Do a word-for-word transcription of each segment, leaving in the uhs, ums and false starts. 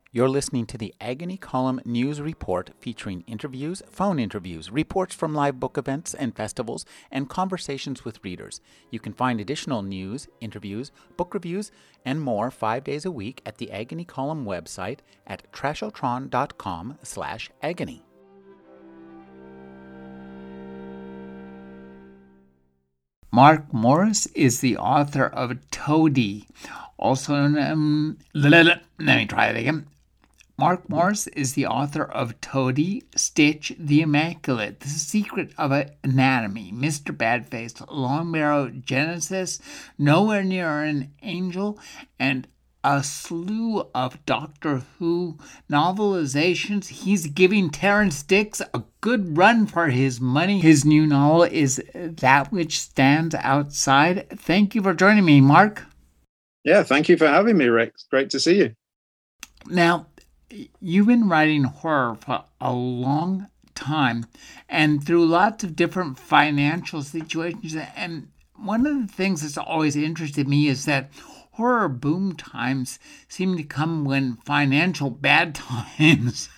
You're listening to the Agony Column News Report featuring interviews, phone interviews, reports from live book events and festivals, and conversations with readers. You can find additional news, interviews, book reviews, and more five days a week at the Agony Column website at trashotron.com slash agony. Mark Morris is the author of Toady, also um, let me try it again. Mark Morris is the author of Toady, Stitch the Immaculate, The Secret of Anatomy, Mister Badface, Long Barrow Genesis, Nowhere Near an Angel, and a slew of Doctor Who novelizations. He's giving Terrance Dicks a good run for his money. His new novel is That Which Stands Outside. Thank you for joining me, Mark. Yeah, thank you for having me, Rick. It's great to see you. Now, you've been writing horror for a long time and through lots of different financial situations. And one of the things that's always interested me is that horror boom times seem to come when financial bad times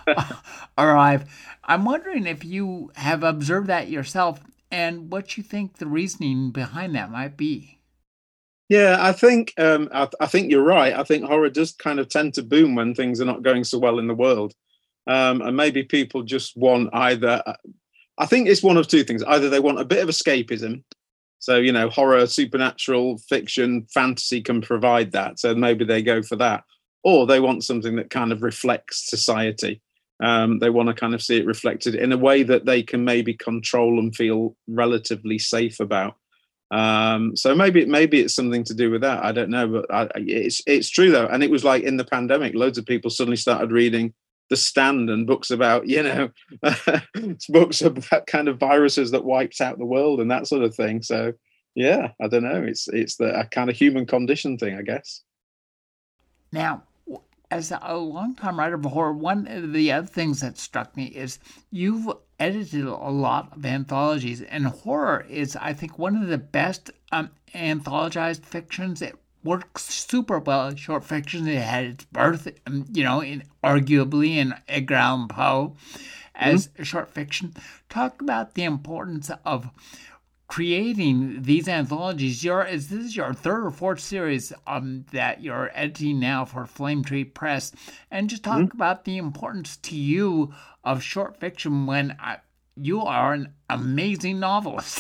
arrive. I'm wondering if you have observed that yourself and what you think the reasoning behind that might be. Yeah, I think um, I, I think you're right. I think horror does kind of tend to boom when things are not going so well in the world, um, and maybe people just want either. I think it's one of two things: either they want a bit of escapism, so you know, horror, supernatural, fiction, fantasy can provide that, so maybe they go for that, or they want something that kind of reflects society. Um, they want to kind of see it reflected in a way that they can maybe control and feel relatively safe about. Um, so maybe maybe it's something to do with that. I don't know, but I, it's it's true though. And it was like in the pandemic, loads of people suddenly started reading The Stand and books about, you know, books about kind of viruses that wiped out the world and that sort of thing. So yeah, I don't know. It's it's the a kind of human condition thing, I guess. Now, as a long-time writer of horror, one of the other things that struck me is you've edited a lot of anthologies, and horror is, I think, one of the best um, anthologized fictions. It works super well in short fiction. It had its birth, um, you know, in, arguably in Edgar Allan Poe as mm-hmm. short fiction. Talk about the importance of creating these anthologies. Your is this is your third or fourth series um that you're editing now for Flame Tree Press, and just talk mm-hmm. about the importance to you of short fiction when I, you are an amazing novelist.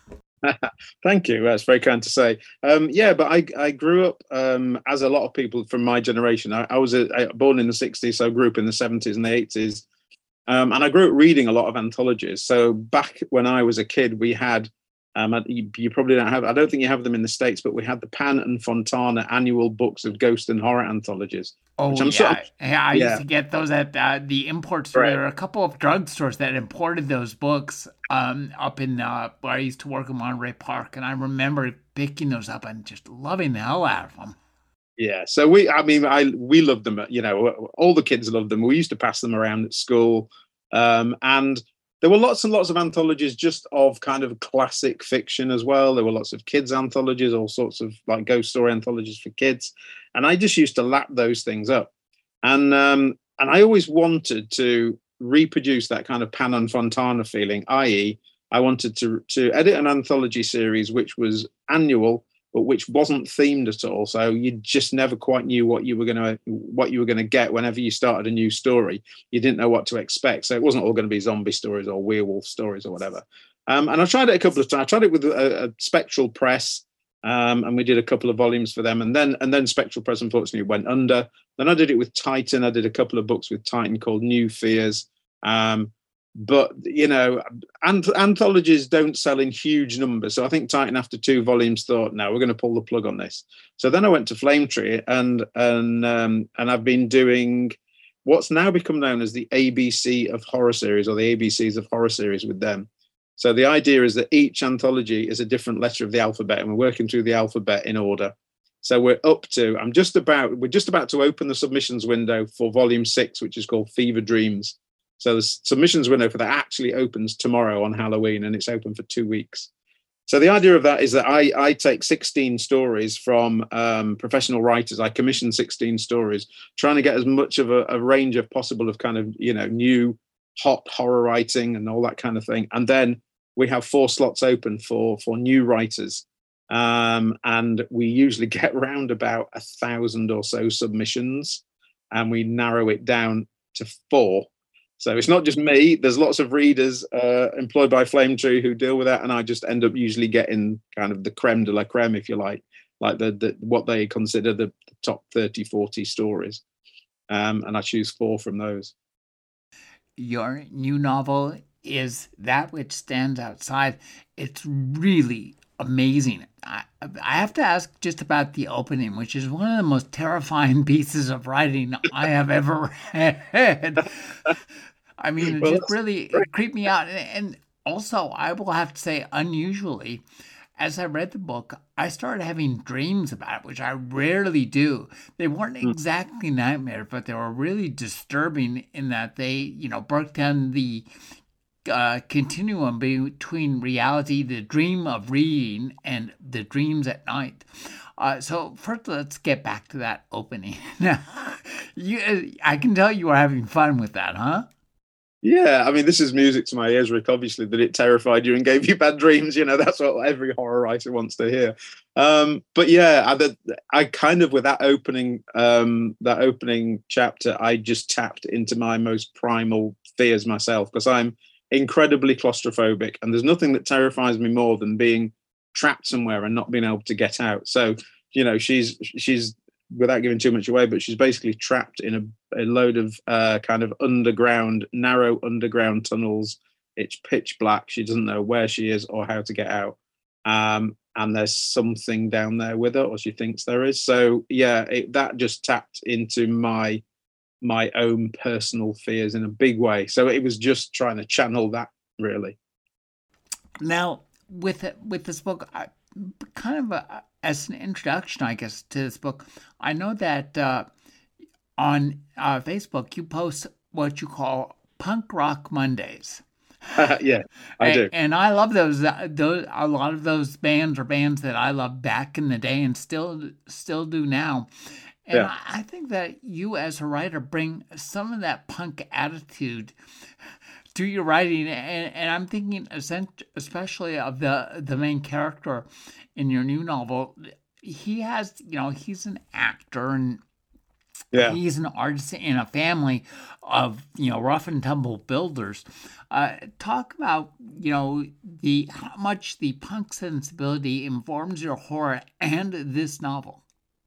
Thank you. That's very kind to say. Um, yeah, but I I grew up um, as a lot of people from my generation. I, I was a, I, born in the sixties, so I grew up in the seventies and the eighties, um, and I grew up reading a lot of anthologies. So back when I was a kid, we had. Um, you, you probably don't have, I don't think you have them in the States, but we had the Pan and Fontana annual books of ghost and horror anthologies. Oh, yeah. Sort of, yeah. I yeah. used to get those at uh, the import store. Right. There were a couple of drugstores that imported those books um, up in uh, where I used to work in Monterey Park. And I remember picking those up and just loving the hell out of them. Yeah. So we, I mean, I we loved them. You know, all the kids loved them. We used to pass them around at school. Um, and there were lots and lots of anthologies just of kind of classic fiction as well. There were lots of kids anthologies, all sorts of like ghost story anthologies for kids. And I just used to lap those things up. And um, and I always wanted to reproduce that kind of Pan and Fontana feeling, that is, I wanted to to edit an anthology series which was annual, but which wasn't themed at all. So you just never quite knew what you were going to what you were going to get whenever you started a new story. You didn't know what to expect. So it wasn't all going to be zombie stories or werewolf stories or whatever. Um, and I tried it a couple of times. I tried it with a, a Spectral Press, um, and we did a couple of volumes for them. And then and then Spectral Press unfortunately went under. Then I did it with Titan. I did a couple of books with Titan called New Fears. Um, But, you know, anth- anthologies don't sell in huge numbers. So I think Titan, after two volumes, thought, no, we're going to pull the plug on this. So then I went to Flame Tree and and um, and I've been doing what's now become known as the A B C of horror series, or the A B Cs of horror series with them. So the idea is that each anthology is a different letter of the alphabet, and we're working through the alphabet in order. So we're up to, I'm just about, we're just about to open the submissions window for volume six, which is called Fever Dreams. So the submissions window for that actually opens tomorrow on Halloween, and it's open for two weeks. So the idea of that is that I, I take sixteen stories from um, professional writers. I commission sixteen stories, trying to get as much of a, a range of possible of kind of, you know, new hot horror writing and all that kind of thing. And then we have four slots open for, for new writers. Um, and we usually get around about a thousand or so submissions, and we narrow it down to four. So it's not just me. There's lots of readers uh, employed by Flame Tree who deal with that, and I just end up usually getting kind of the creme de la creme, if you like, like the, the what they consider the, the top thirty, forty stories. Um, and I choose four from those. Your new novel is That Which Stands Outside. It's really amazing. I, I have to ask just about the opening, which is one of the most terrifying pieces of writing I have ever read. I mean, it well, just really it creeped me out. And, and also, I will have to say, unusually, as I read the book, I started having dreams about it, which I rarely do. They weren't exactly nightmares, but they were really disturbing in that they, you know, broke down the uh, continuum between reality, the dream of reading, and the dreams at night. Uh, so first, let's get back to that opening. Now, you, I can tell you are having fun with that, huh? Yeah, I mean, this is music to my ears, Rick, obviously, that it terrified you and gave you bad dreams. You know, that's what every horror writer wants to hear. Um, but yeah, I, I kind of, with that opening, um, that opening chapter, I just tapped into my most primal fears myself, because I'm incredibly claustrophobic, and there's nothing that terrifies me more than being trapped somewhere and not being able to get out. So, you know, she's, she's, without giving too much away, but she's basically trapped in a, a load of uh, kind of underground, narrow underground tunnels. It's pitch black. She doesn't know where she is or how to get out. Um, and there's something down there with her, or she thinks there is. So yeah, it, that just tapped into my my own personal fears in a big way. So it was just trying to channel that, really. Now, with with this book, I, kind of a, as an introduction, I guess, to this book, I know that uh, on uh, Facebook you post what you call Punk Rock Mondays. Yeah, I and, do. And I love those. Uh, those a lot of those bands are bands that I loved back in the day and still still do now. And yeah. I, I think that you, as a writer, bring some of that punk attitude to your writing, and, and I'm thinking especially of the the main character in your new novel. He has, you know, he's an actor, and yeah. he's an artist in a family of, you know, rough and tumble builders. Uh, talk about, you know, the how much the punk sensibility informs your horror and this novel.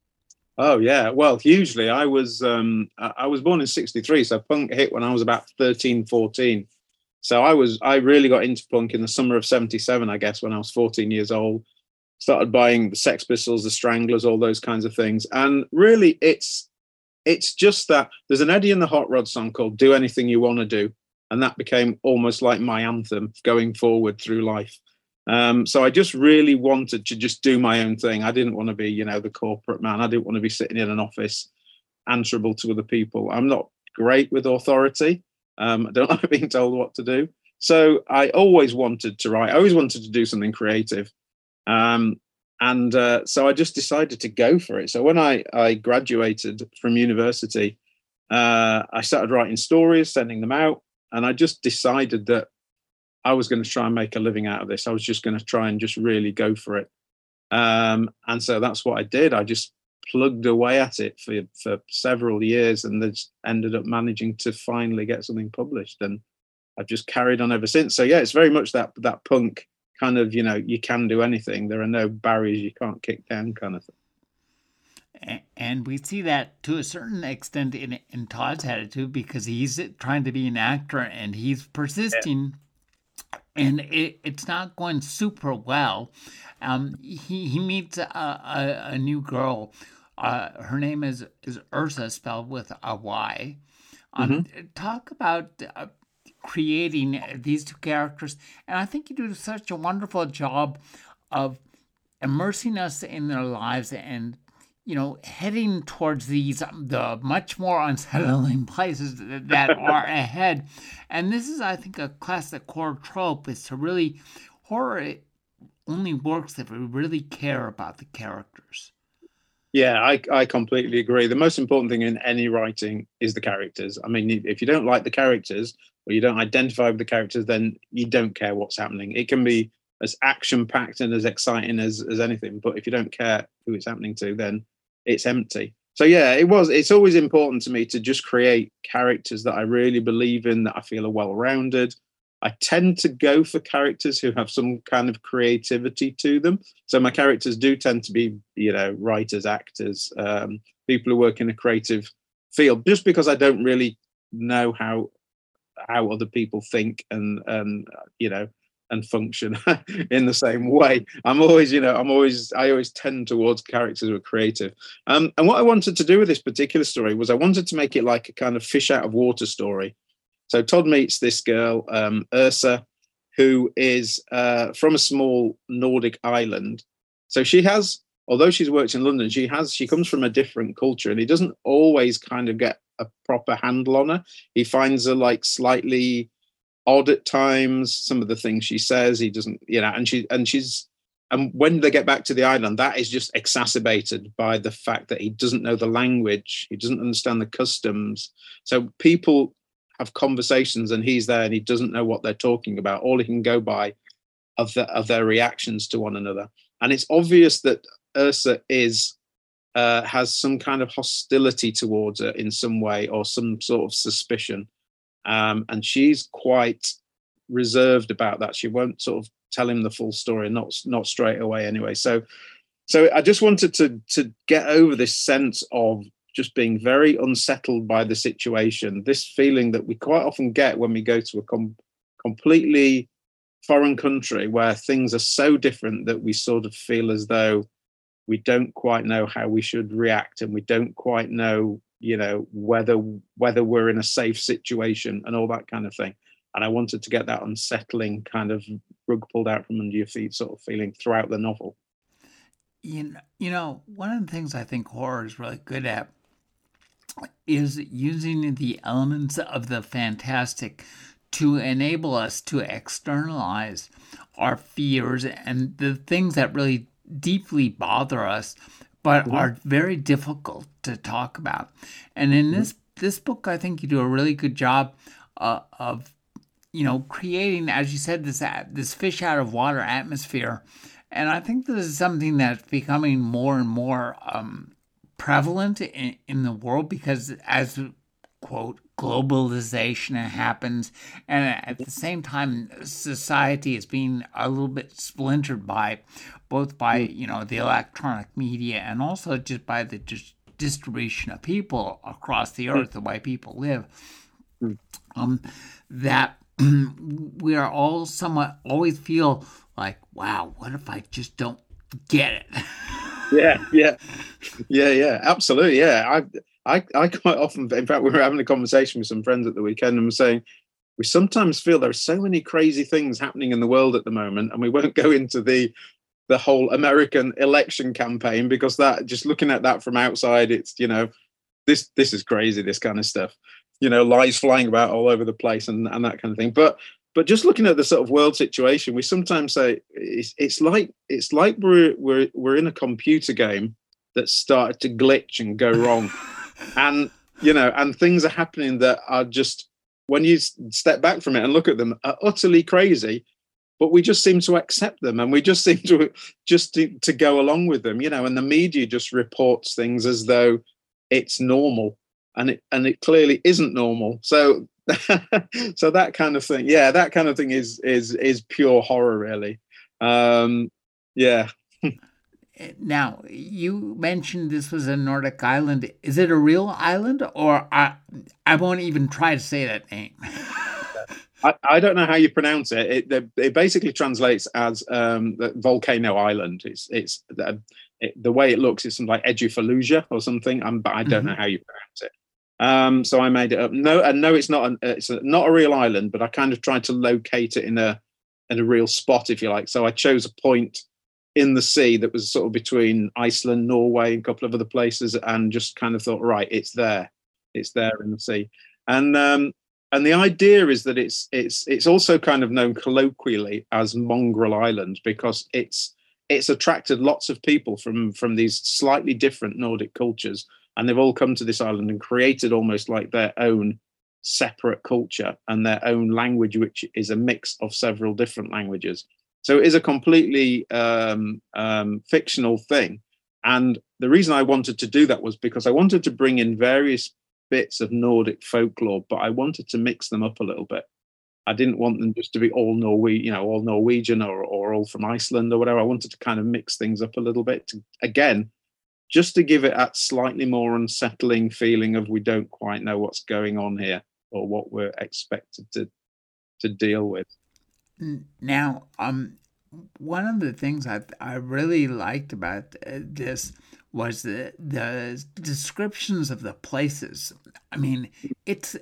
Oh yeah, well, hugely. I was um, I was born in sixty-three, so punk hit when I was about thirteen, fourteen. So I was I really got into punk in the summer of seventy-seven, I guess, when I was fourteen years old. Started buying the Sex Pistols, the Stranglers, all those kinds of things. And really, it's it's just that there's an Eddie and the Hot Rod song called "Do Anything You Want to Do," and that became almost like my anthem going forward through life. Um, so I just really wanted to just do my own thing. I didn't want to be, you know, the corporate man. I didn't want to be sitting in an office answerable to other people. I'm not great with authority. Um, I don't like being told what to do. So I always wanted to write. I always wanted to do something creative. Um, and uh, so I just decided to go for it. So when I, I graduated from university, uh, I started writing stories, sending them out. And I just decided that I was going to try and make a living out of this. I was just going to try and just really go for it. Um, and so that's what I did. I just plugged away at it for, for several years, and then ended up managing to finally get something published. And I've just carried on ever since. So yeah, it's very much that that punk kind of, you know, you can do anything. There are no barriers you can't kick down kind of thing. And we see that to a certain extent in, in Todd's attitude, because he's trying to be an actor and he's persisting. Yeah. And it, it's not going super well. Um, he he meets a, a, a new girl. Uh, her name is, is Ursa, spelled with a Y. Um, mm-hmm. Talk about uh, creating these two characters. And I think you do such a wonderful job of immersing us in their lives and, you know, heading towards these, the much more unsettling places that are ahead. And this is, I think, a classic horror trope, is to really, horror only works if we really care about the characters. Yeah, I, I completely agree. The most important thing in any writing is the characters. I mean, if you don't like the characters or you don't identify with the characters, then you don't care what's happening. It can be as action-packed and as exciting as, as anything, but if you don't care who it's happening to, then it's empty. So yeah, it was. It's always important to me to just create characters that I really believe in, that I feel are well-rounded. I tend to go for characters who have some kind of creativity to them. So my characters do tend to be, you know, writers, actors, um, people who work in a creative field, just because I don't really know how how other people think and and you know and function in the same way. I'm always, you know, I'm always, I always tend towards characters who are creative. Um, and what I wanted to do with this particular story was I wanted to make it like a kind of fish out of water story. So Todd meets this girl, um, Ursa, who is uh, from a small Nordic island. So she has, although she's worked in London, she has, she comes from a different culture, and he doesn't always kind of get a proper handle on her. He finds her like slightly odd at times. Some of the things she says, he doesn't, you know, and she, and she's, and when they get back to the island, that is just exacerbated by the fact that he doesn't know the language. He doesn't understand the customs. So people have conversations and he's there and he doesn't know what they're talking about. All he can go by of, the, of their reactions to one another. And it's obvious that Ursa is, uh, has some kind of hostility towards her in some way, or some sort of suspicion. Um, and she's quite reserved about that. She won't sort of tell him the full story, not not straight away anyway. So, so I just wanted to to get over this sense of just being very unsettled by the situation. This feeling that we quite often get when we go to a com- completely foreign country where things are so different that we sort of feel as though we don't quite know how we should react, and we don't quite know, you know, whether whether we're in a safe situation and all that kind of thing. And I wanted to get that unsettling kind of rug pulled out from under your feet sort of feeling throughout the novel. You know, you know, one of the things I think horror is really good at is using the elements of the fantastic to enable us to externalize our fears and the things that really deeply bother us, but mm-hmm. are very difficult to talk about. And in this this book, I think you do a really good job uh, of, you know, creating, as you said, this this fish out of water atmosphere. And I think this is something that's becoming more and more um, prevalent in, in the world, because as, quote, globalization happens, and at the same time, society is being a little bit splintered by, both by, you know, the electronic media and also just by the just distribution of people across the earth, the way people live, um, that we are all somewhat always feel like, wow, what if I just don't get it? yeah, yeah, yeah, yeah, absolutely. Yeah, I, I, I quite often, in fact, we were having a conversation with some friends at the weekend and were saying, we sometimes feel there are so many crazy things happening in the world at the moment, and we won't go into the the whole American election campaign, because that, just looking at that from outside, it's, you know, this this is crazy, this kind of stuff, you know, lies flying about all over the place and, and that kind of thing. But but just looking at the sort of world situation, we sometimes say it's, it's like it's like we're we're we're in a computer game that started to glitch and go wrong, and you know, and things are happening that are just, when you step back from it and look at them, are utterly crazy. But we just seem to accept them, and we just seem to just to, to go along with them, you know. And the media just reports things as though it's normal, and it and it clearly isn't normal. So, so that kind of thing, yeah, that kind of thing is is is pure horror, really. Um, yeah. Now, you mentioned this was a Nordic island. Is it a real island, or I I won't even try to say that name? I, I don't know how you pronounce it. It, it basically translates as um, the Volcano Island. It's it's the, it, the way it looks is something like Edufallujah or something, um, but I don't mm-hmm. know how you pronounce it. Um, so I made it up. No, and no, it's not. An, it's a, not a real island, but I kind of tried to locate it in a in a real spot, if you like. So I chose a point in the sea that was sort of between Iceland, Norway, and a couple of other places, and just kind of thought, right, it's there, it's there in the sea, and. Um, and the idea is that it's it's it's also kind of known colloquially as Mongrel Island because it's it's attracted lots of people from from these slightly different Nordic cultures, and they've all come to this island and created almost like their own separate culture and their own language, which is a mix of several different languages. So it is a completely um, um, fictional thing. And the reason I wanted to do that was because I wanted to bring in various bits of Nordic folklore, but I wanted to mix them up a little bit. I didn't want them just to be all Norwe- you know, all Norwegian or, or all from Iceland or whatever. I wanted to kind of mix things up a little bit to, again, just to give it that slightly more unsettling feeling of we don't quite know what's going on here or what we're expected to to deal with. Now, um, one of the things I I really liked about this was the the descriptions of the places. I mean, it's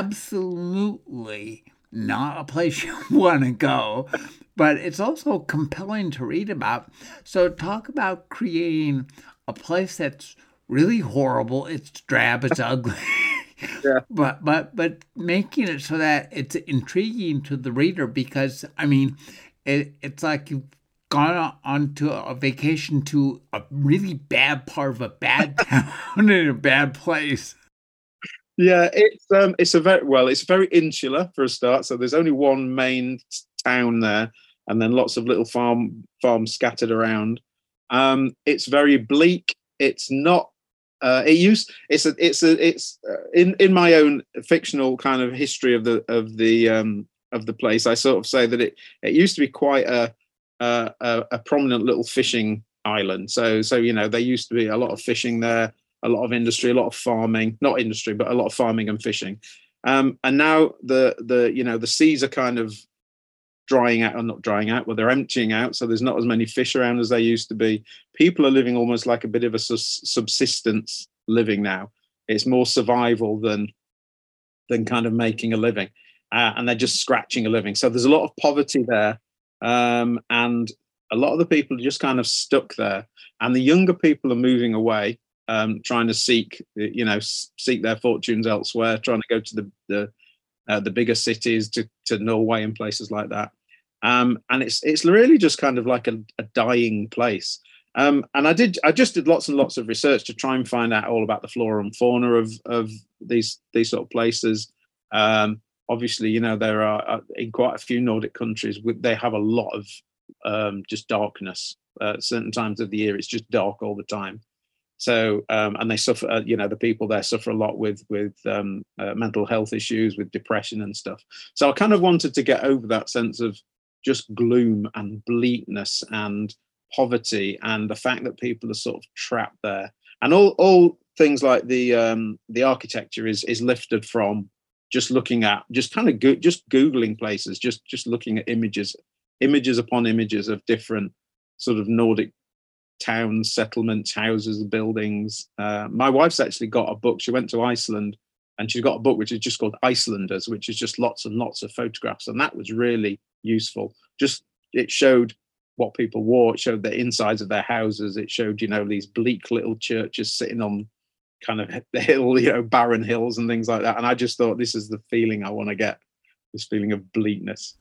absolutely not a place you want to go, but it's also compelling to read about. So talk about creating a place that's really horrible. It's drab. It's ugly. Yeah. But but but making it so that it's intriguing to the reader because, I mean, it, it's like you've gone on to a vacation to a really bad part of a bad town in a bad place. Yeah, it's um, it's a very well, it's very insular for a start. So there's only one main town there, and then lots of little farm farms scattered around. Um, it's very bleak. It's not. Uh, it used it's a it's a it's uh, in in my own fictional kind of history of the of the um, of the place. I sort of say that it it used to be quite a a, a prominent little fishing island. So so you know there used to be a lot of fishing there, a lot of industry, a lot of farming, not industry, but a lot of farming and fishing. Um, and now the the you know the seas are kind of drying out, or not drying out, well, they're emptying out. So there's not as many fish around as there used to be. People are living almost like a bit of a subsistence living now. It's more survival than than kind of making a living. Uh, and they're just scratching a living. So there's a lot of poverty there. Um, and a lot of the people are just kind of stuck there. And the younger people are moving away, um, trying to seek, you know, seek their fortunes elsewhere, trying to go to the the, uh, the bigger cities, to, to Norway and places like that. Um, and it's it's really just kind of like a, a dying place. Um, and I did I just did lots and lots of research to try and find out all about the flora and fauna of of these these sort of places. Um, obviously, you know, there are uh, in quite a few Nordic countries, they have a lot of um, just darkness. Uh, at certain times of the year, it's just dark all the time. So um, and they suffer. Uh, you know, the people there suffer a lot with with um, uh, mental health issues, with depression and stuff. So I kind of wanted to get over that sense of just gloom and bleakness and poverty and the fact that people are sort of trapped there, and all all things like the um the architecture is is lifted from just looking at just kind of go, just googling places, just just looking at images images upon images of different sort of Nordic towns, settlements, houses, buildings. Uh, my wife's actually got a book. She went to Iceland and she's got a book which is just called Icelanders, which is just lots and lots of photographs, and that was really useful. Just it showed what people wore, it showed the insides of their houses, it showed, you know, these bleak little churches sitting on kind of the hill, you know, barren hills and things like that. And I just thought, this is the feeling I want to get, this feeling of bleakness.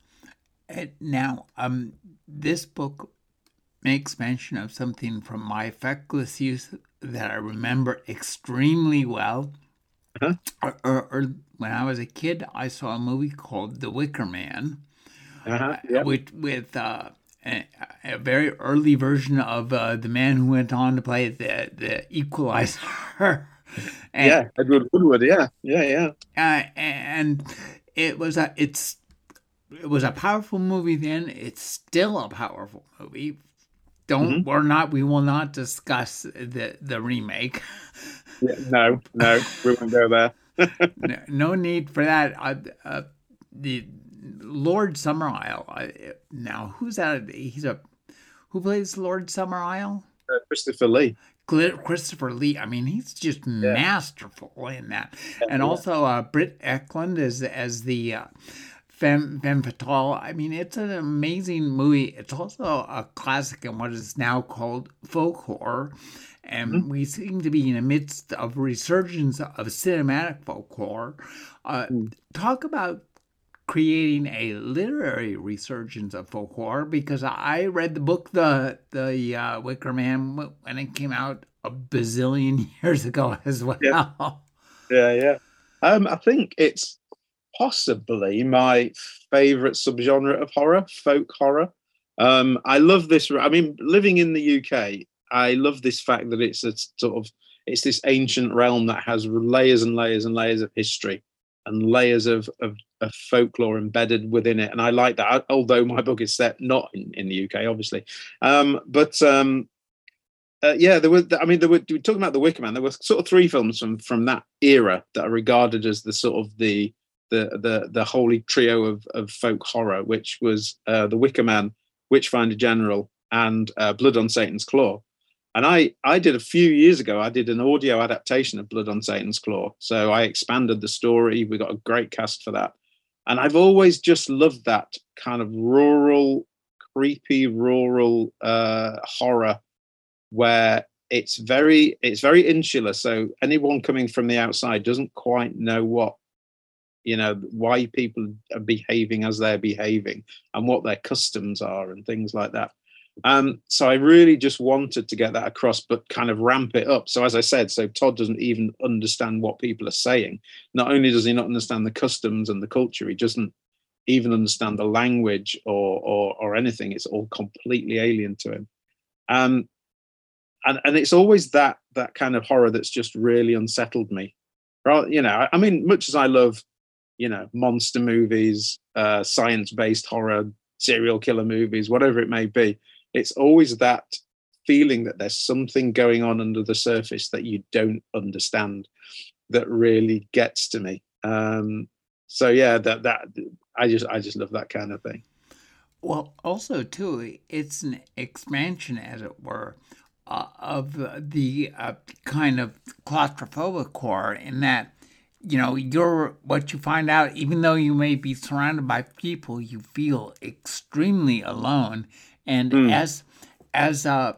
Now, um, this book makes mention of something from my feckless youth that I remember extremely well. Uh-huh. Or, or, or when I was a kid, I saw a movie called The Wicker Man. Uh-huh, yep. With with uh, a, a very early version of uh, the man who went on to play the the Equalizer. and, yeah, Edward Woodward. Yeah, yeah, yeah. Uh, and it was a it's it was a powerful movie then. It's still a powerful movie. Don't mm-hmm. or not. We will not discuss the the remake. Yeah, no, no, we won't go there. no, no need for that. Uh, uh, the Lord Summerisle. Uh, now, who's that? He's a who plays Lord Summerisle? Uh, Christopher Lee. Christopher Lee. I mean, he's just yeah. masterful in that. Yeah, and yeah. also uh, Britt Ekland as as the uh, Femme, Femme Fatale. I mean, it's an amazing movie. It's also a classic in what is now called folk horror. And Mm-hmm. we seem to be in the midst of resurgence of cinematic folk horror. Uh, Mm. talk about creating a literary resurgence of folk horror, because I read the book, the the uh, Wicker Man, when it came out a bazillion years ago as well. Yeah. Yeah, yeah. Um, I think it's possibly my favorite subgenre of horror, folk horror. Um, I love this. I mean, living in the U K, I love this fact that it's a sort of it's this ancient realm that has layers and layers and layers of history and layers of, of, of folklore embedded within it. And I like that, although my book is set not in, in the U K, obviously. Um, but um, uh, yeah, there were, I mean, there were, we were talking about The Wicker Man. There were sort of three films from, from that era that are regarded as the sort of the, the, the, the holy trio of, of folk horror, which was uh, The Wicker Man, Witchfinder General, and uh, Blood on Satan's Claw. And I, I did a few years ago, I did an audio adaptation of Blood on Satan's Claw. So I expanded the story. We got a great cast for that. And I've always just loved that kind of rural, creepy, rural uh, horror where it's very, it's very insular. So anyone coming from the outside doesn't quite know what, you know, why people are behaving as they're behaving and what their customs are and things like that. Um, so I really just wanted to get that across, but kind of ramp it up. So as I said, so Todd doesn't even understand what people are saying. Not only does he not understand the customs and the culture, he doesn't even understand the language or or, or anything. It's all completely alien to him. Um, and and it's always that that kind of horror that's just really unsettled me. Right? You know, I, I mean, much as I love, you know, monster movies, uh, science-based horror, serial killer movies, whatever it may be. It's always that feeling that there's something going on under the surface that you don't understand that really gets to me. Um, so yeah, that that I just I just love that kind of thing. Well, also too, it's an expansion, as it were, uh, of the uh, kind of claustrophobic horror, in that, you know, you're what you find out, even though you may be surrounded by people, you feel extremely alone. And mm. as as uh,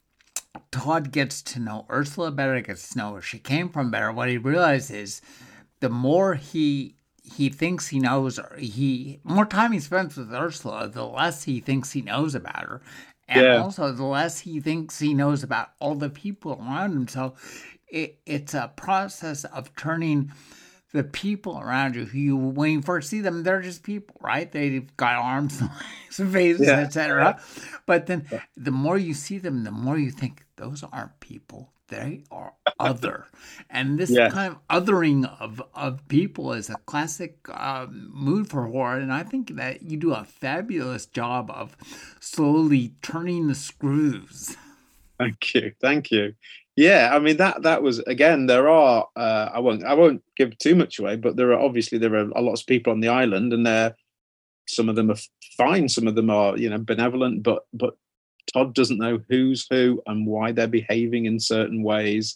Todd gets to know Ursula better, gets to know where she came from better, what he realizes is the more he he thinks he knows, he more time he spends with Ursula, the less he thinks he knows about her, and yeah. also the less he thinks he knows about all the people around him. So it, it's a process of turning the people around you, who you, when you first see them, they're just people, right? They've got arms and legs and faces, yeah. et cetera. But then the more you see them, the more you think, those aren't people. They are other. And this yeah. kind of othering of, of people is a classic um, mood for horror. And I think that you do a fabulous job of slowly turning the screws. Thank you. Thank you. Yeah, I mean that that was, again, there are uh, I won't I won't give too much away, but there are obviously there are a lot of people on the island, and they're some of them are fine, some of them are, you know, benevolent, but but Todd doesn't know who's who and why they're behaving in certain ways.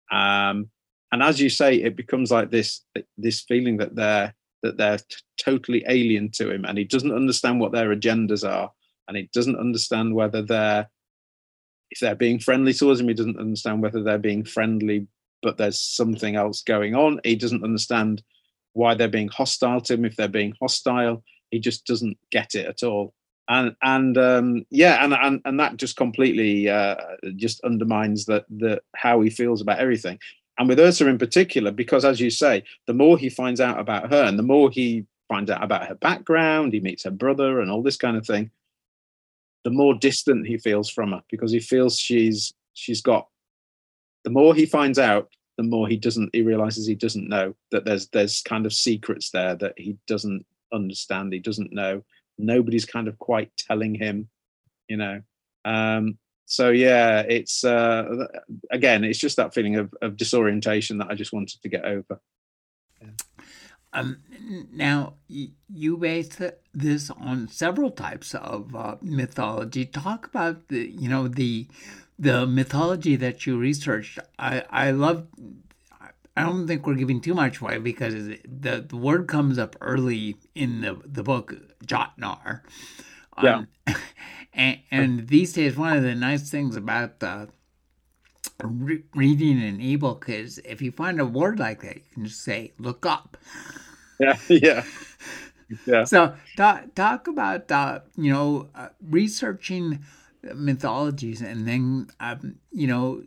Um, and as you say, it becomes like this this feeling that they're that they're t- totally alien to him, and he doesn't understand what their agendas are, and he doesn't understand whether they're if they're being friendly towards him. He doesn't understand whether they're being friendly, but there's something else going on. He doesn't understand why they're being hostile to him. If they're being hostile, he just doesn't get it at all. And and um, yeah, and, and and that just completely uh, just undermines that the how he feels about everything. And with Ursula in particular, because as you say, the more he finds out about her, and the more he finds out about her background, he meets her brother and all this kind of thing, the more distant he feels from her, because he feels she's she's got. The more he finds out, the more he doesn't. He realizes he doesn't know that there's there's kind of secrets there that he doesn't understand. He doesn't know. Nobody's kind of quite telling him, you know. Um, so yeah, it's uh, again, it's just that feeling of, of disorientation that I just wanted to get over. Yeah. Um, now, you base this on several types of uh, mythology. Talk about the, you know, the the mythology that you researched. I I love. I don't think we're giving too much away because the, the word comes up early in the, the book, Jotnar. Yeah. Um, and, and these days, one of the nice things about the re- reading an ebook is if you find a word like that, you can just say, look up. Yeah, yeah, yeah. So talk, talk about, uh, you know, uh, researching mythologies and then, um, you know,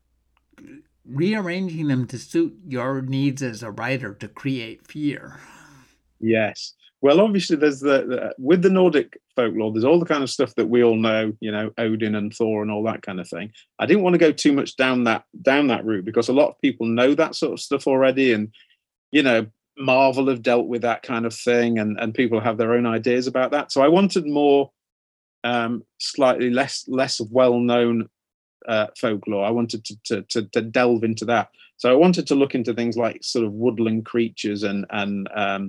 rearranging them to suit your needs as a writer to create fear. Yes. Well, obviously, there's the, the with the Nordic folklore. There's all the kind of stuff that we all know, you know, Odin and Thor and all that kind of thing. I didn't want to go too much down that down that route because a lot of people know that sort of stuff already, and you know, Marvel have dealt with that kind of thing, and and people have their own ideas about that. So I wanted more, um, slightly less less well known uh, folklore. I wanted to, to to to delve into that. So I wanted to look into things like sort of woodland creatures and and um,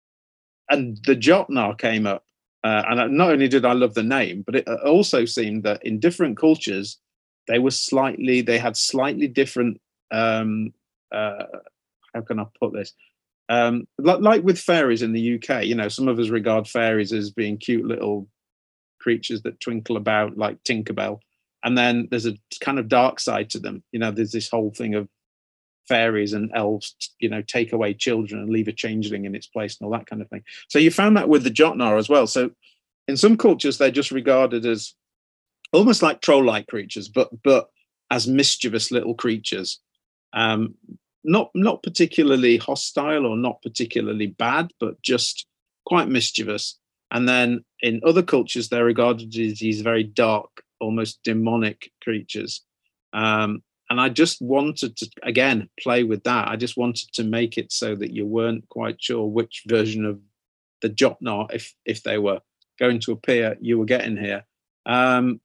and the Jotnar came up. Uh, and not only did I love the name, but it also seemed that in different cultures, they were slightly they had slightly different. Um, uh, how can I put this? Um, like, like with fairies in the U K, you know, some of us regard fairies as being cute little creatures that twinkle about like Tinkerbell. And then there's a kind of dark side to them. You know, there's this whole thing of fairies and elves, you know, take away children and leave a changeling in its place and all that kind of thing. So you found that with the Jotnar as well. So in some cultures, they're just regarded as almost like troll-like creatures, but but as mischievous little creatures. Um, not not particularly hostile or not particularly bad, but just quite mischievous. And then in other cultures, they're regarded as these very dark, almost demonic creatures. Um, and I just wanted to, again, play with that. I just wanted to make it so that you weren't quite sure which version of the Jotnar, if if they were going to appear, you were getting here. Um,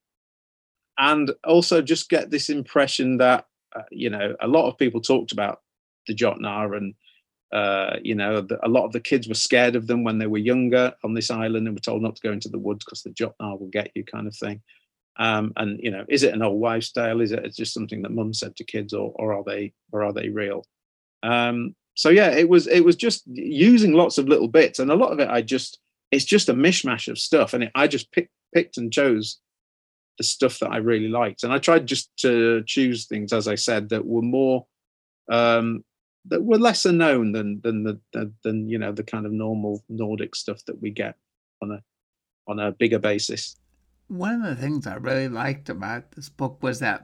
and also just get this impression that, uh, you know, a lot of people talked about the Jotnar, and uh, you know, the, a lot of the kids were scared of them when they were younger on this island and were told not to go into the woods because the Jotnar will get you, kind of thing. Um, and you know, is it an old wives' tale? Is it it's just something that mum said to kids, or or are they or are they real? Um, so yeah, it was it was just using lots of little bits, and a lot of it I just it's just a mishmash of stuff, and it, I just picked picked and chose the stuff that I really liked, and I tried just to choose things, as I said, that were more um, that were lesser known than than the than, than you know the kind of normal Nordic stuff that we get on a on a bigger basis. One of the things I really liked about this book was that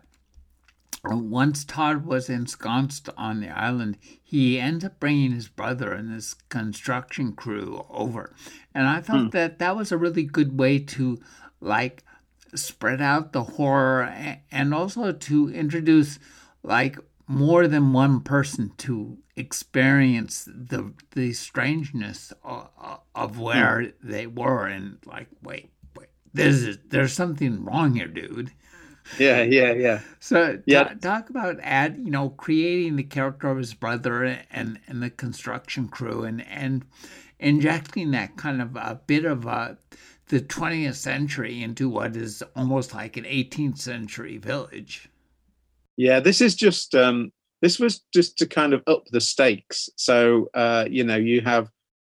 once Todd was ensconced on the island, he ended up bringing his brother and his construction crew over. And I thought hmm. that that was a really good way to, like, spread out the horror and also to introduce, like, more than one person to experience the the strangeness of, of where hmm. they were. And, like, wait, wait, this is, there's something wrong here, dude. Yeah, yeah, yeah. So yeah. Talk, talk about add, you know, creating the character of his brother and and the construction crew, and and injecting that kind of a bit of uh, the twentieth century into what is almost like an eighteenth century village. Yeah, this is just um, this was just to kind of up the stakes. So uh, you know, you have.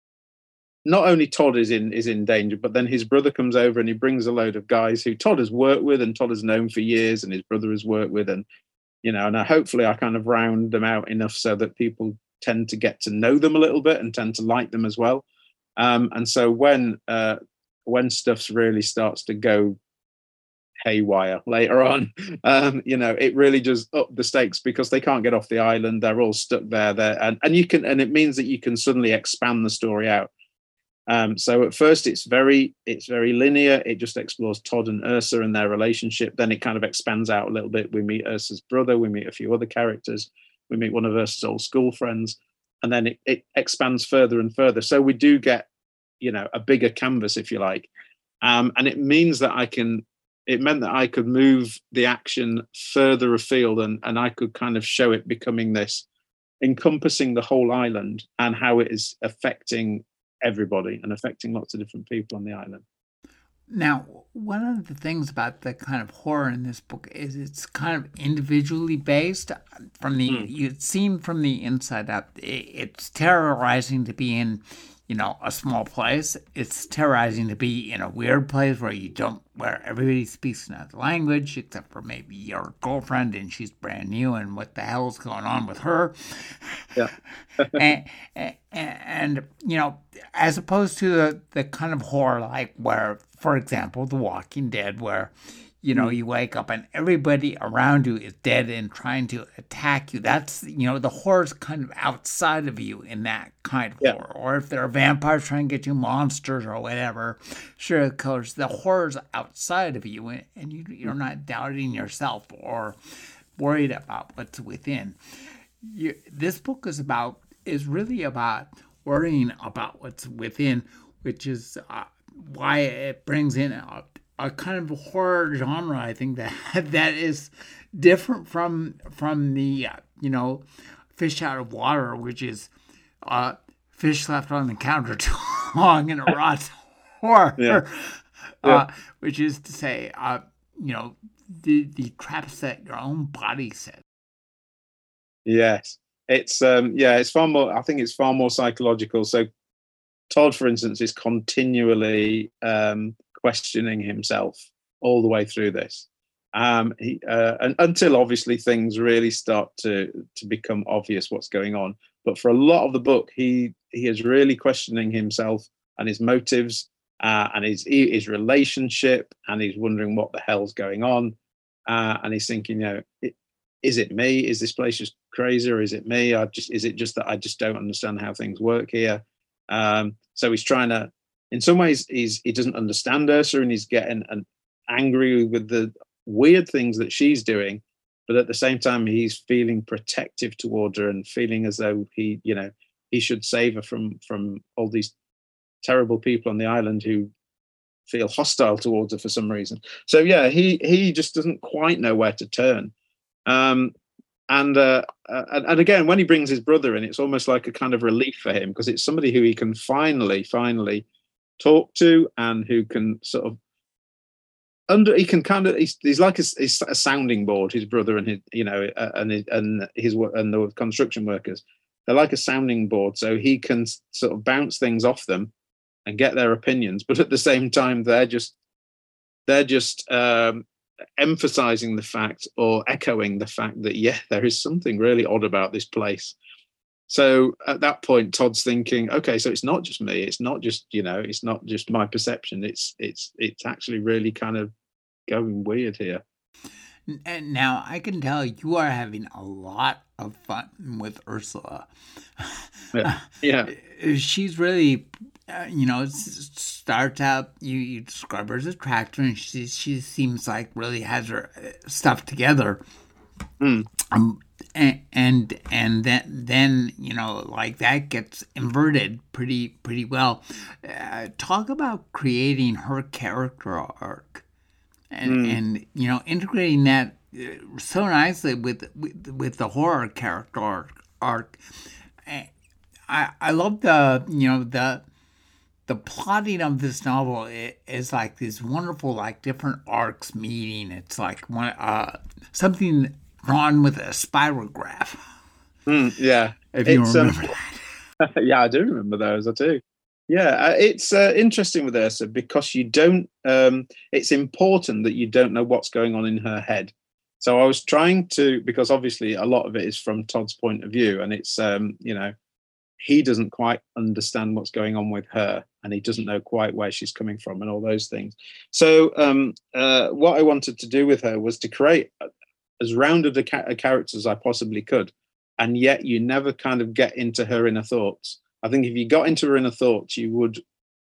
Not only Todd is in is in danger, but then his brother comes over and he brings a load of guys who Todd has worked with and Todd has known for years, and his brother has worked with, and you know, and I, hopefully I kind of round them out enough so that people tend to get to know them a little bit and tend to like them as well. Um, and so when uh, when stuff really starts to go haywire later on, um, you know, it really just up the stakes because they can't get off the island. They're all stuck there. There, and and you can, and it means that you can suddenly expand the story out. Um, so at first it's very it's very linear. It just explores Todd and Ursa and their relationship. Then it kind of expands out a little bit. We meet Ursa's brother. We meet a few other characters. We meet one of Ursa's old school friends. And then it, it expands further and further. So we do get, you know, a bigger canvas, if you like. Um, and it means that I can, it meant that I could move the action further afield, and, and I could kind of show it becoming this, encompassing the whole island and how it is affecting everybody and affecting lots of different people on the island. Now, one of the things about the kind of horror in this book is it's kind of individually based. From the Mm. You'd seen from the inside up, it's terrorizing to be in, you know, a small place. It's terrorizing to be in a weird place where you don't, where everybody speaks another language except for maybe your girlfriend, and she's brand new, and what the hell's going on with her? Yeah. and, and, and, you know, as opposed to the, the kind of horror like where, for example, The Walking Dead, where, you know, you wake up and everybody around you is dead and trying to attack you. That's, you know, the horror's kind of outside of you in that kind of Yeah. horror. Or if there are vampires trying to get you, monsters or whatever, serial killers, the horror's outside of you, and, and you, you're not doubting yourself or worried about what's within. You, this book is about, is really about worrying about what's within, which is uh, why it brings in a, a kind of horror genre, I think, that that is different from from the uh, you know, fish out of water, which is uh, fish left on the counter too long and it rots. Horror, Yeah. uh, which is to say, uh, you know, the the traps that your own body sets. Yes. It's um yeah, it's far more I think it's far more psychological. So Todd, for instance, is continually um questioning himself all the way through this. Um he uh and until obviously things really start to to become obvious what's going on. But for a lot of the book, he he is really questioning himself and his motives, uh, and his his relationship, and he's wondering what the hell's going on. Uh, and he's thinking, you know, it, is it me? Is this place just crazy, or is it me? I just is it just that I just don't understand how things work here? Um, so he's trying to, in some ways, he's he doesn't understand Ursa, and he's getting an, angry with the weird things that she's doing, but at the same time, he's feeling protective towards her and feeling as though he, you know, he should save her from from all these terrible people on the island who feel hostile towards her for some reason. So yeah, he he just doesn't quite know where to turn. Um, and, uh, and and again, when he brings his brother in, it's almost like a kind of relief for him, because it's somebody who he can finally, finally talk to, and who can sort of under. He can kind of he's, he's like a, he's a sounding board. His brother and his, you know, uh, and his, and his and the construction workers. They're like a sounding board, so he can sort of bounce things off them and get their opinions, but at the same time, they're just they're just um, emphasizing the fact, or echoing the fact that, yeah, there is something really odd about this place. So at that point, Todd's thinking, okay, so it's not just me. It's not just, you know, it's not just my perception. It's it's it's actually really kind of going weird here. And now I can tell you are having a lot of fun with Ursula. Yeah, yeah. She's really, uh, you know, starts out, you, you describe her as attractive, and she she seems like really has her stuff together. Mm. Um, and and and then then you know, like, that gets inverted pretty pretty well. Uh, talk about creating her character arc. And, mm. and you know, integrating that so nicely with with, with the horror character arc. arc. I I love the you know the the plotting of this novel is like these wonderful, like, different arcs meeting. It's like one uh something drawn with a spirograph. Mm, yeah, if you it's, remember um, that. Yeah, I do remember those. I do. Yeah, it's uh, interesting with Ursa, because you don't, um, it's important that you don't know what's going on in her head. So I was trying to, because obviously a lot of it is from Todd's point of view, and it's, um, you know, he doesn't quite understand what's going on with her, and he doesn't know quite where she's coming from and all those things. So um, uh, what I wanted to do with her was to create as rounded a, ca- a character as I possibly could, and yet you never kind of get into her inner thoughts. I think if you got into her inner thoughts, you would,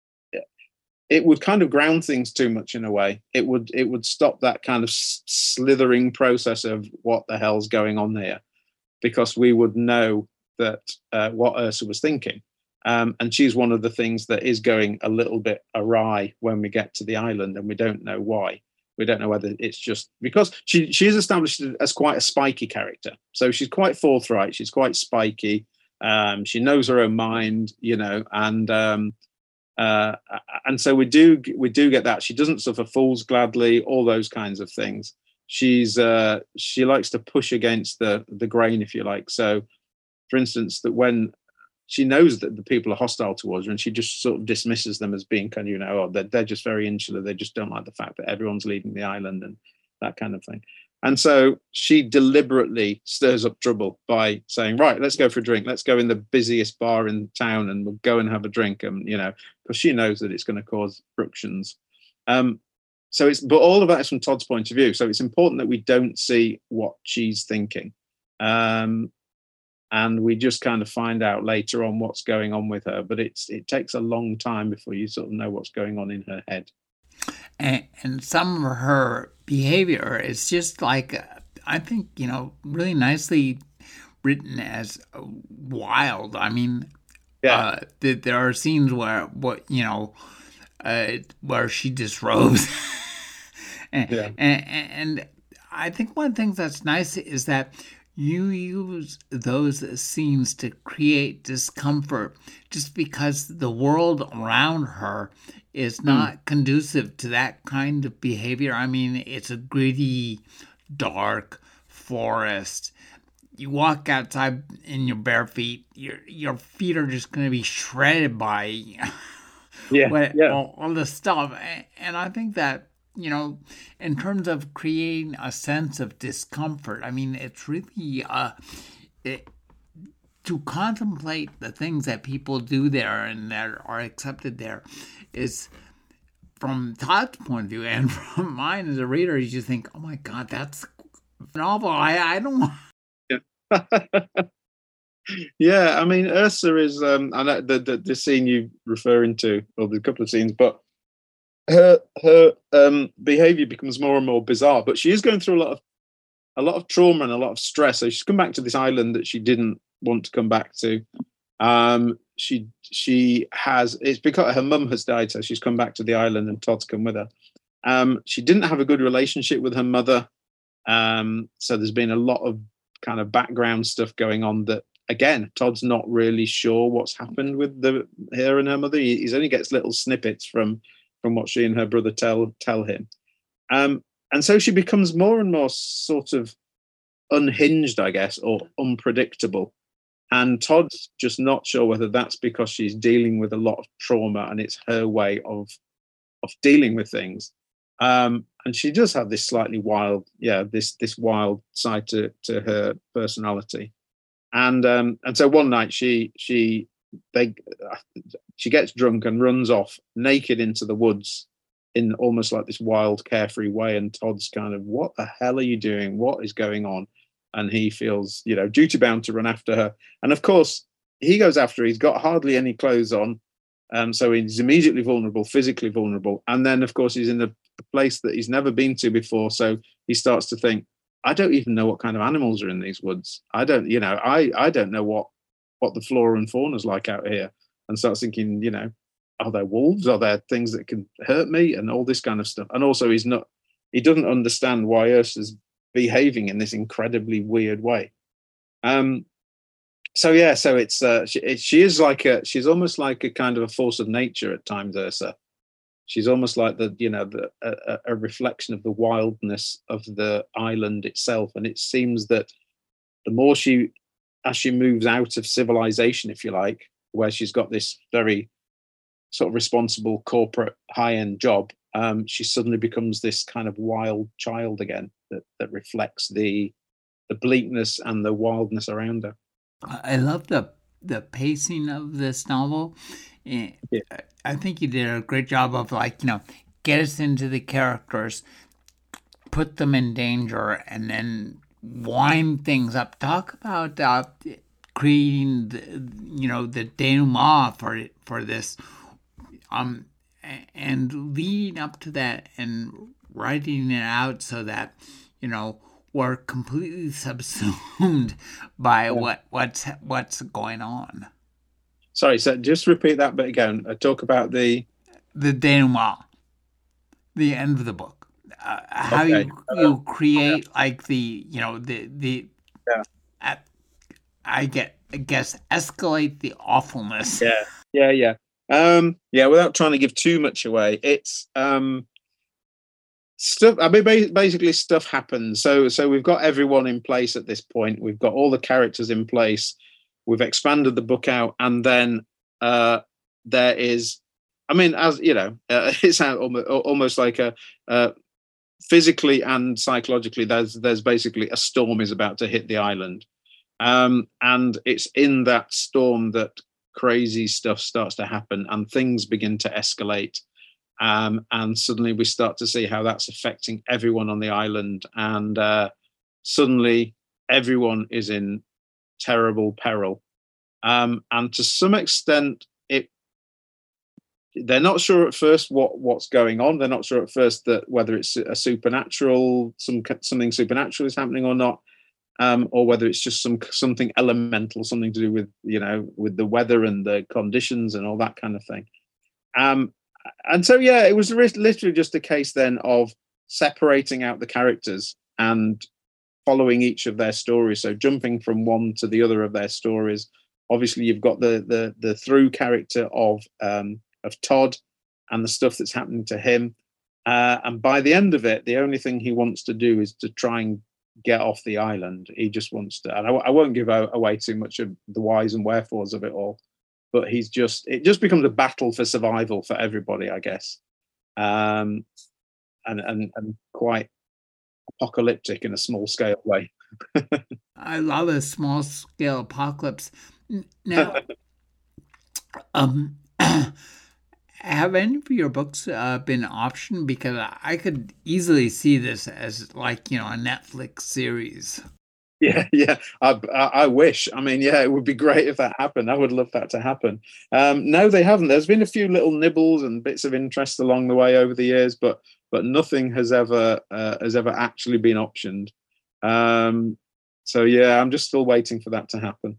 it would kind of ground things too much in a way. It would, it would stop that kind of slithering process of what the hell's going on here, because we would know that uh, what Ursa was thinking. Um, and she's one of the things that is going a little bit awry when we get to the island, and we don't know why. We don't know whether it's just because she she's established as quite a spiky character. So she's quite forthright. She's quite spiky. Um, she knows her own mind, you know, and um, Uh, and so we do we do get that. She doesn't suffer fools gladly, all those kinds of things. She's uh, she likes to push against the the grain, if you like. So, for instance, that when she knows that the people are hostile towards her, and she just sort of dismisses them as being kind of, you know, oh, they're, they're just very insular. They just don't like the fact that everyone's leaving the island and that kind of thing. And so she deliberately stirs up trouble by saying, right, let's go for a drink. Let's go in the busiest bar in town and we'll go and have a drink. And, you know, because she knows that it's going to cause frictions. Um, so it's, but all of that is from Todd's point of view. So it's important that we don't see what she's thinking. Um, and we just kind of find out later on what's going on with her. But it's it takes a long time before you sort of know what's going on in her head. And, and some of her behavior is just like, uh, I think, you know, really nicely written as uh, wild. I mean, yeah. uh, th- there are scenes where, what you know, uh, where she disrobes. and, yeah. and, and I think one of the things that's nice is that you use those scenes to create discomfort just because the world around her is not mm. conducive to that kind of behavior. I mean, it's a gritty, dark forest. You walk outside in your bare feet, your your feet are just going to be shredded by yeah, what, yeah. All, all this stuff. And I think that, you know, in terms of creating a sense of discomfort, I mean, it's really uh, it, to contemplate the things that people do there and that are accepted there is, from Todd's point of view and from mine as a reader, you just think, oh my God, that's novel. I, I don't want. Yeah. yeah, I mean, Ursa is, um, I know the, the, the scene you're referring to, or the couple of scenes, but her her um, behavior becomes more and more bizarre. But she is going through a lot of a lot of trauma and a lot of stress. So she's come back to this island that she didn't want to come back to. Um, she she has it's because her mum has died, so she's come back to the island and Todd's come with her. Um, she didn't have a good relationship with her mother, um, so there's been a lot of kind of background stuff going on that, again, Todd's not really sure what's happened with the her and her mother. He he's only gets little snippets from from what she and her brother tell tell him, um, and so she becomes more and more sort of unhinged, I guess, or unpredictable. And Todd's just not sure whether that's because she's dealing with a lot of trauma and it's her way of of dealing with things. Um, and she does have this slightly wild, yeah, this this wild side to to her personality. And um, and so one night she she they she gets drunk and runs off naked into the woods in almost like this wild, carefree way. And Todd's kind of, what the hell are you doing? What is going on? And he feels, you know, duty bound to run after her. And of course, he goes after her. He's got hardly any clothes on. Um, so he's immediately vulnerable, physically vulnerable. And then, of course, he's in a place that he's never been to before. So he starts to think, I don't even know what kind of animals are in these woods. I don't, you know, I, I don't know what, what the flora and fauna is like out here. And starts thinking, you know, are there wolves? Are there things that can hurt me? And all this kind of stuff. And also he's not, he doesn't understand why Ursa's behaving in this incredibly weird way. Um, so yeah, so it's uh, she, it, she is like a she's almost like a kind of a force of nature at times. Ursa, she's almost like the you know the a, a reflection of the wildness of the island itself. And it seems that the more she, as she moves out of civilization, if you like, where she's got this very sort of responsible corporate high-end job, um, she suddenly becomes this kind of wild child again that, that reflects the the bleakness and the wildness around her. I love the the pacing of this novel. Yeah. I think you did a great job of, like, you know, get us into the characters, put them in danger, and then wind things up. Talk about uh, creating, the, you know, the denouement for for this. Um, and leading up to that and writing it out so that, you know, we're completely subsumed by yeah. what what's what's going on. Sorry, so just repeat that bit again. I talk about the the denouement, the end of the book. Uh, how okay. you you create yeah. like the you know the the yeah. uh, I get I guess escalate the awfulness. Yeah, yeah, yeah. Um, yeah, without trying to give too much away, it's um, stuff. I mean, basically, stuff happens. So, so we've got everyone in place at this point. We've got all the characters in place. We've expanded the book out, and then uh, there is. I mean, as you know, uh, it's almost, almost like a uh, physically and psychologically. There's there's basically a storm is about to hit the island, um, and it's in that storm that crazy stuff starts to happen and things begin to escalate, um, and suddenly we start to see how that's affecting everyone on the island, and uh, suddenly everyone is in terrible peril, um, and to some extent it they're not sure at first what what's going on. They're not sure at first that whether it's a supernatural some something supernatural is happening or not. Um, or whether it's just some something elemental, something to do with you know with the weather and the conditions and all that kind of thing. Um, and so yeah, it was literally just a case then of separating out the characters and following each of their stories. So jumping from one to the other of their stories. Obviously, you've got the the the through character of um, of Todd and the stuff that's happening to him. Uh, and by the end of it, the only thing he wants to do is to try and get off the island. He just wants to, and I, I won't give away too much of the whys and wherefores of it all, but he's just, it just becomes a battle for survival for everybody, I guess. Um, and, and, and quite apocalyptic in a small scale way. I love a small scale apocalypse. Now, um, have any of your books uh, been optioned? Because I could easily see this as like, you know, a Netflix series. Yeah, yeah. I, I, I wish. I mean, yeah, it would be great if that happened. I would love that to happen. Um, no, they haven't. There's been a few little nibbles and bits of interest along the way over the years, but but nothing has ever uh, has ever actually been optioned. Um, so yeah, I'm just still waiting for that to happen.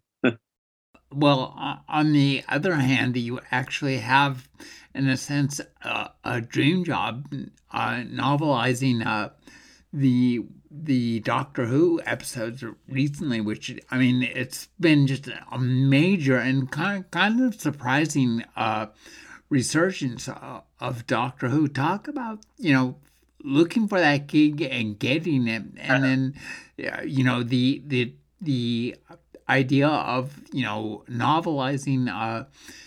Well, on the other hand, you actually have, in a sense, uh, a dream job uh, novelizing uh, the the Doctor Who episodes recently, which, I mean, it's been just a major and kind of, kind of surprising uh, resurgence of Doctor Who. Talk about, you know, looking for that gig and getting it, and then, you know, the the the idea of, you know, novelizing uh,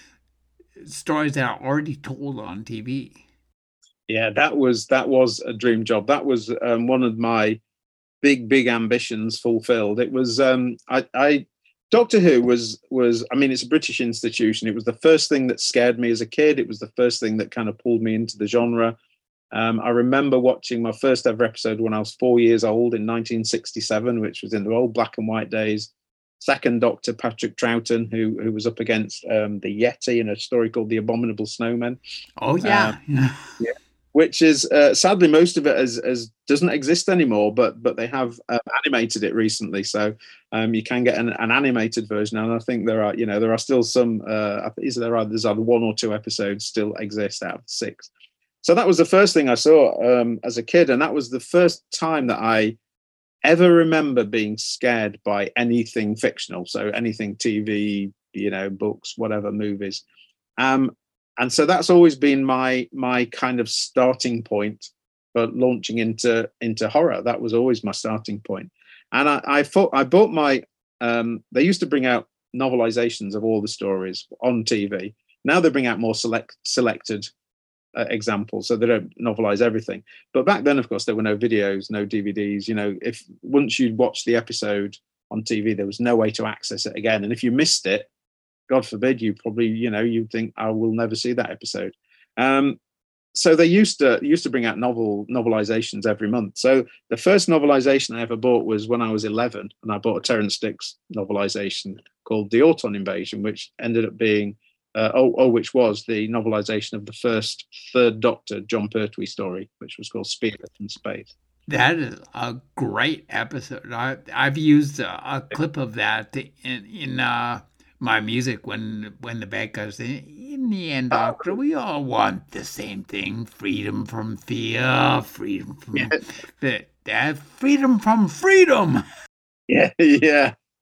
stories that are already told on T V. Yeah, that was that was a dream job. That was um, one of my big, big ambitions fulfilled. It was um, I, I Doctor Who was was I mean, it's a British institution. It was the first thing that scared me as a kid. It was the first thing that kind of pulled me into the genre. Um, I remember watching my first ever episode when I was four years old in nineteen sixty-seven, which was in the old black and white days. Second Doctor, Patrick Troughton, who who was up against um, the Yeti in a story called The Abominable Snowmen. Oh, yeah. Um, yeah. Which is, uh, sadly, most of it as, as doesn't exist anymore, but but they have uh, animated it recently. So um, you can get an, an animated version. And I think there are, you know, there are still some, uh, I think there are, there's either one or two episodes still exist out of six. So that was the first thing I saw um, as a kid. And that was the first time that I ever remember being scared by anything fictional. So anything T V, you know, books, whatever, movies. Um, and so that's always been my my kind of starting point for launching into into horror. That was always my starting point. And I, I thought I bought my. Um, they used to bring out novelizations of all the stories on T V. Now they bring out more select selected uh, examples, so they don't novelize everything. But back then, of course, there were no videos, no D V Ds. You know, if once you'd watched the episode on T V, there was no way to access it again. And if you missed it, God forbid, you probably, you know, you'd think, I will never see that episode. Um, so they used to used to bring out novel novelizations every month. So the first novelization I ever bought was when I was eleven, and I bought a Terrance Dicks novelization called The Auton Invasion, which ended up being, uh, oh, oh, which was the novelization of the first Third Doctor John Pertwee story, which was called Spirit from Space. That is a great episode. I, I've used a, a clip of that in in uh, my music when when the bad guys say, in the end, Doctor, we all want the same thing: freedom from fear, freedom from yeah. the, that freedom from freedom. Yeah, yeah.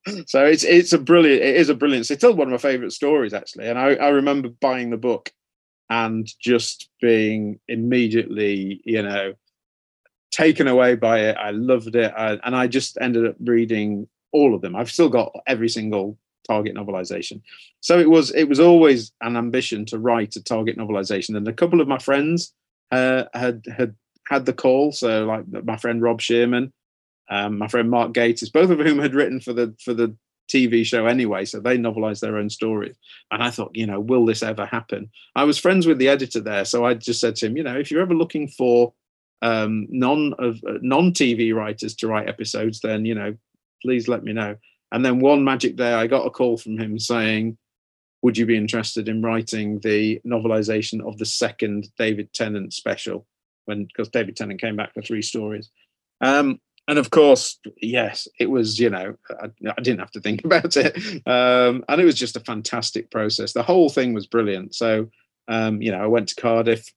So it's it's a brilliant it is a brilliant. It's still one of my favourite stories actually, and I, I remember buying the book and just being immediately, you know, taken away by it. I loved it, I, and I just ended up reading all of them. I've still got every single Target novelization. So it was it was always an ambition to write a Target novelization, and a couple of my friends uh, had had had the call. So like my friend Rob Shearman, um, my friend Mark Gatiss, both of whom had written for the for the T V show anyway, so they novelized their own stories. And I thought, you know, will this ever happen? I was friends with the editor there, so I just said to him, you know, if you're ever looking for um, non of uh, non T V writers to write episodes, then you know, please let me know. And then one magic day, I got a call from him saying, would you be interested in writing the novelization of the second David Tennant special? When because David Tennant came back for three stories. Um, and of course, yes, it was, you know, I, I didn't have to think about it. Um, and it was just a fantastic process. The whole thing was brilliant. So, um, you know, I went to Cardiff,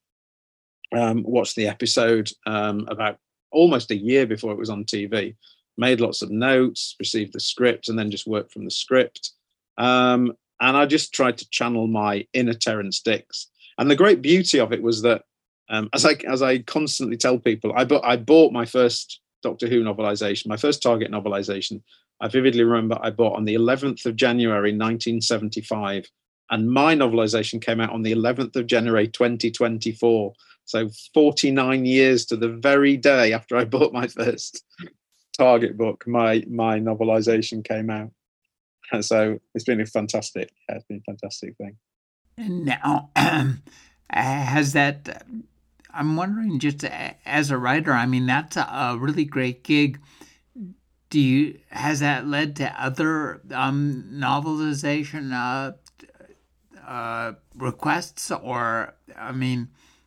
um, watched the episode um, about almost a year before it was on T V. Made lots of notes, received the script, and then just worked from the script. Um, and I just tried to channel my inner Terrance Dicks. And the great beauty of it was that, um, as I as I constantly tell people, I bought I bought my first Doctor Who novelization, my first Target novelization. I vividly remember I bought on the eleventh of January, nineteen seventy-five, and my novelization came out on the eleventh of January, twenty twenty-four. So forty-nine years to the very day after I bought my first Target book, my my novelization came out. And so it's been a fantastic, yeah, it's been a fantastic thing. And now, um, has that? I'm wondering, just as a writer, I mean, that's a really great gig. Do you has that led to other um, novelization uh, uh, requests, or I mean,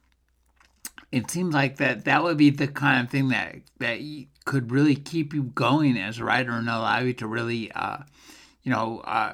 it seems like that that would be the kind of thing that that could really keep you going as a writer and allow you to really, uh, you know, uh,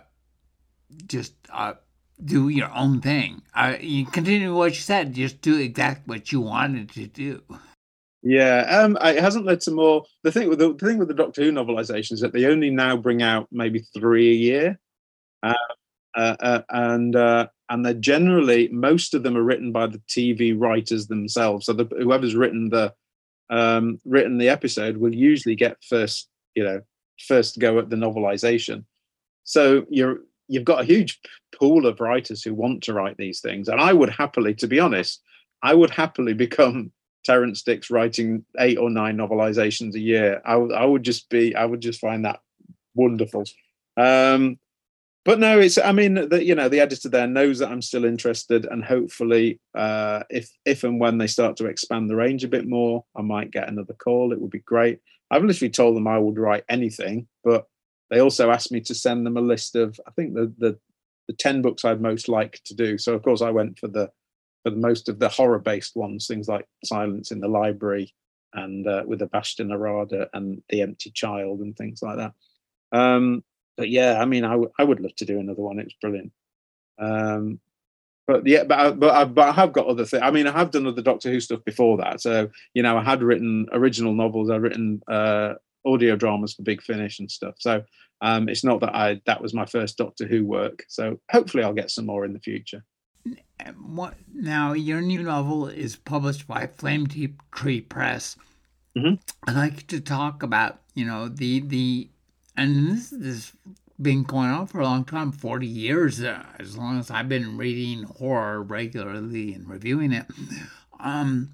just uh, do your own thing. Uh, you continue what you said, just do exactly what you wanted to do. Yeah, um, it hasn't led to more. The thing with the, the thing with the Doctor Who novelizations is that they only now bring out maybe three a year, uh, uh, uh, and uh, and they're generally, most of them are written by the T V writers themselves. So the, whoever's written the um, written the episode will usually get first, you know, first go at the novelization. So you're you've got a huge pool of writers who want to write these things, and I would happily, to be honest, I would happily become Terrance Dicks writing eight or nine novelizations a year. I would I would just be I would just find that wonderful. Um, But no, it's. I mean, the, you know, the editor there knows that I'm still interested, and hopefully, uh, if if and when they start to expand the range a bit more, I might get another call. It would be great. I've literally told them I would write anything, but they also asked me to send them a list of, I think, the the, the ten books I'd most like to do. So of course I went for the for the most of the horror based ones, things like Silence in the Library and uh, with the Bashta Narada and The Empty Child and things like that. Um, But yeah, I mean, I, w- I would love to do another one. It's brilliant. Um, but yeah, but I, but I, but I have got other things. I mean, I have done other Doctor Who stuff before that. So, you know, I had written original novels. I've written uh, audio dramas for Big Finish and stuff. So um, it's not that I that was my first Doctor Who work. So hopefully I'll get some more in the future. What, now, your new novel is published by Flame Tree Press. Mm-hmm. I'd like to talk about, you know, the the. And this has been going on for a long time, forty years, uh, as long as I've been reading horror regularly and reviewing it. Um,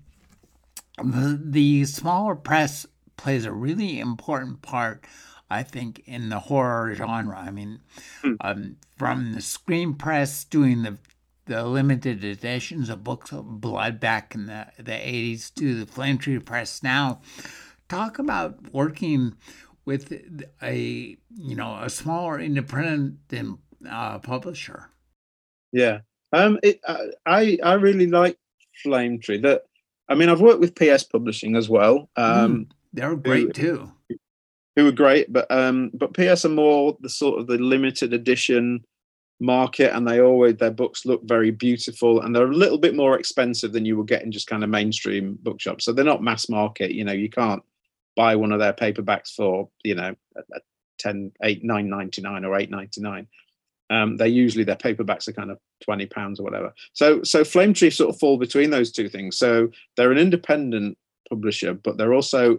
the, the smaller press plays a really important part, I think, in the horror genre. I mean, mm. um, from the Screen Press doing the the limited editions of books of Blood back in the, the eighties to the Flame Tree Press now. Talk about working with a, you know, a smaller independent uh, publisher. Yeah, um, it, I I really like Flame Tree. That I mean, I've worked with P S Publishing as well. Um, mm, they're great who, too. Who were great, but um, but P S are more the sort of the limited edition market, and they always their books look very beautiful, and they're a little bit more expensive than you will get in just kind of mainstream bookshops. So they're not mass market. You know, you can't buy one of their paperbacks for, you know, a ten, eight, nine ninety nine or eight ninety nine. Um, they usually their paperbacks are kind of twenty pounds or whatever. So so Flame Tree sort of fall between those two things. So they're an independent publisher, but they're also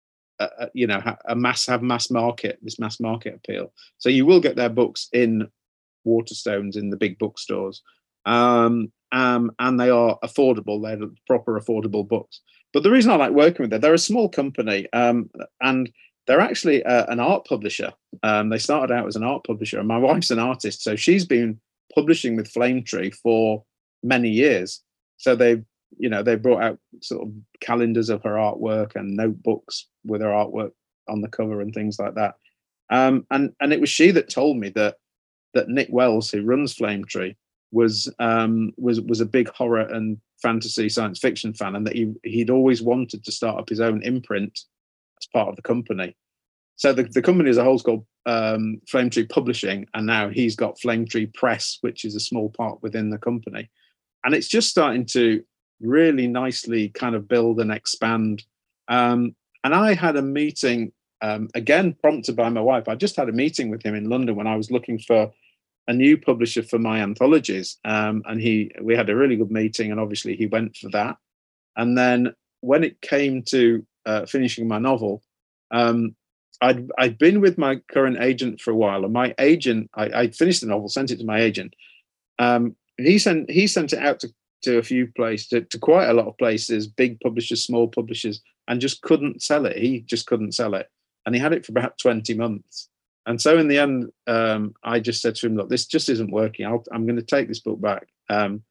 uh, you know a mass have mass market this mass market appeal. So you will get their books in Waterstones in the big bookstores, um, um, and they are affordable. They're proper affordable books. But the reason I like working with them, they're a small company, um, and they're actually uh, an art publisher. Um, they started out as an art publisher, and my wife's an artist, so she's been publishing with Flame Tree for many years. So they, you know, they brought out sort of calendars of her artwork and notebooks with her artwork on the cover and things like that. Um, and and it was she that told me that that Nick Wells, who runs Flame Tree, was um, was was a big horror and fantasy science fiction fan, and that he he'd always wanted to start up his own imprint as part of the company. So the, the company as a whole is called um, Flame Tree Publishing, and now he's got Flame Tree Press, which is a small part within the company. And it's just starting to really nicely kind of build and expand. Um, and I had a meeting, um, again, prompted by my wife. I just had a meeting with him in London when I was looking for a new publisher for my anthologies. Um, and he we had a really good meeting, and obviously he went for that. And then when it came to uh, finishing my novel, um, I'd, I'd been with my current agent for a while, and my agent, I, I'd finished the novel, sent it to my agent. Um, he sent he sent it out to, to a few places, to, to quite a lot of places, big publishers, small publishers, and just couldn't sell it. He just couldn't sell it. And he had it for about twenty months. And so in the end, um, I just said to him, look, this just isn't working. I'll, I'm going to take this book back. Um,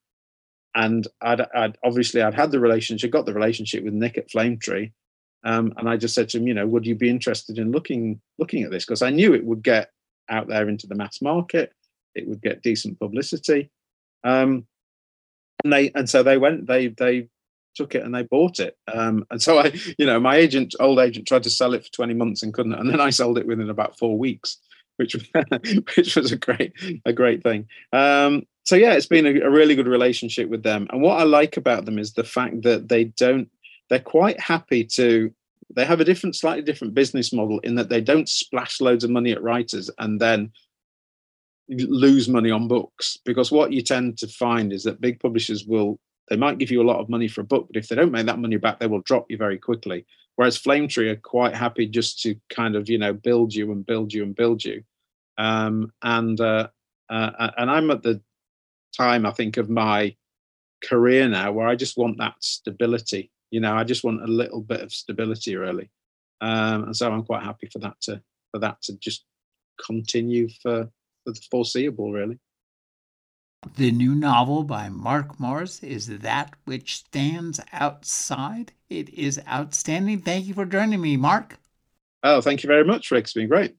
and I'd, I'd obviously I'd had the relationship, got the relationship with Nick at Flame Tree. Um, and I just said to him, you know, would you be interested in looking looking at this? Because I knew it would get out there into the mass market. It would get decent publicity. Um, and they and so they went, they they took it and they bought it. Um, and so I, you know, my agent, old agent, tried to sell it for twenty months and couldn't. And then I sold it within about four weeks, which which was a great a great thing. Um, so yeah, it's been a, a really good relationship with them. And what I like about them is the fact that they don't. They're quite happy to, they have a different, slightly different business model in that they don't splash loads of money at writers and then lose money on books. Because what you tend to find is that big publishers will, they might give you a lot of money for a book, but if they don't make that money back, they will drop you very quickly. Whereas Flame Tree are quite happy just to kind of, you know, build you and build you and build you. Um, and, uh, uh, and I'm at the time, I think, of my career now where I just want that stability. You know, I just want a little bit of stability, really, um, and so I'm quite happy for that to for that to just continue for, for the foreseeable, really. The new novel by Mark Morris is That Which Stands Outside. It is outstanding. Thank you for joining me, Mark. Oh, thank you very much, Rick. It's been great.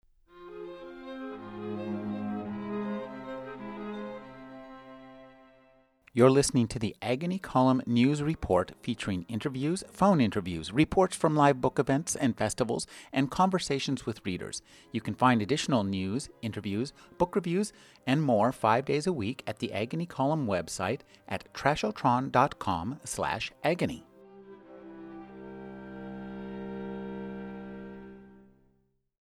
You're listening to the Agony Column News Report featuring interviews, phone interviews, reports from live book events and festivals, and conversations with readers. You can find additional news, interviews, book reviews, and more five days a week at the Agony Column website at trashotron dot com slash agony.